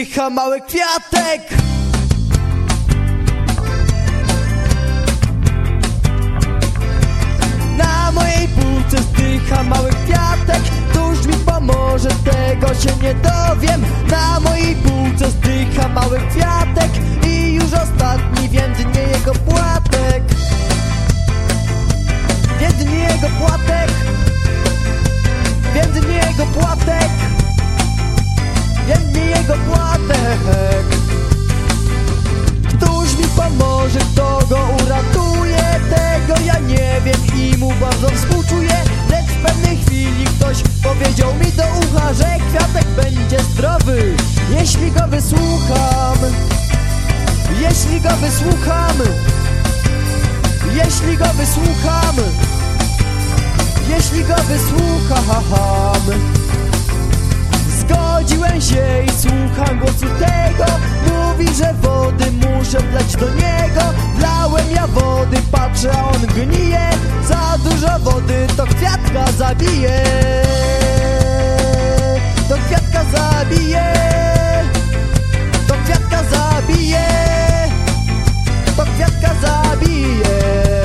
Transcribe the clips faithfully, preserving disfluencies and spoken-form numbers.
zdycha mały kwiatek. Na mojej półce zdycha mały kwiatek. Któż mi pomoże, tego się nie dowiem. Na mojej półce zdycha mały kwiatek i już ostatni więdnie jego płatek. Więdnie jego płatek. Więdnie jego płatek. Więdnie jego płatek. Któż mi pomoże, kto go uratuje? Tego ja nie wiem i mu bardzo współczuję. Lecz w pewnej chwili ktoś powiedział mi do ucha, że kwiatek będzie zdrowy, jeśli go wysłucham. Jeśli go wysłucham. Jeśli go wysłucham. Jeśli go wysłucham. Zgodziłem się i słucham głosu tego. Mówi, że wody muszę wlać do niego. Wlałem ja wody, patrzę, a on gnije. Za dużo wody to kwiatka zabije. To kwiatka zabije. To kwiatka zabije. To kwiatka zabije.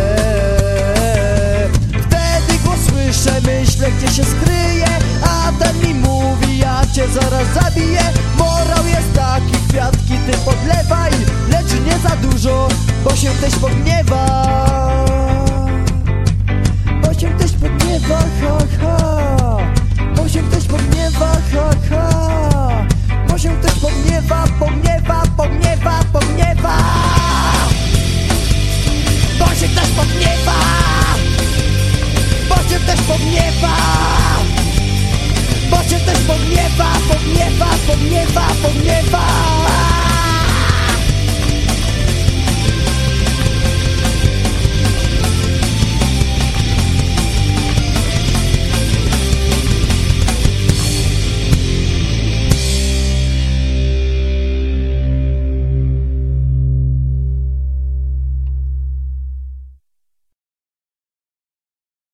Wtedy głos słyszę, myślę, gdzie się skryje. A ten mi mówi, ja cię zaraz zabiję. Morał jest taki, kwiatki ty podlewaj, lecz nie za dużo, bo się ktoś pogniewa. Bo się ktoś pogniewa, ha, ha. Bo się ktoś pogniewa, ha, ha. Bo się ktoś pogniewa, pogniewa, pogniewa, pogniewa. Bo się ktoś pogniewa. Bo się ktoś pogniewa. Bo się ktoś pogniewa, pogniewa, pogniewa, pogniewa.